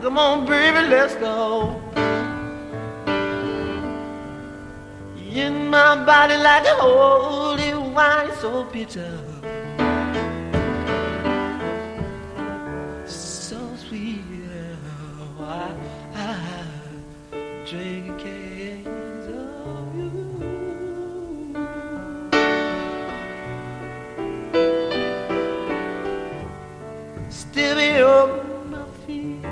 Come on, baby, let's go. In my body like a holy wine, so bitter, so sweet. I drink a cake.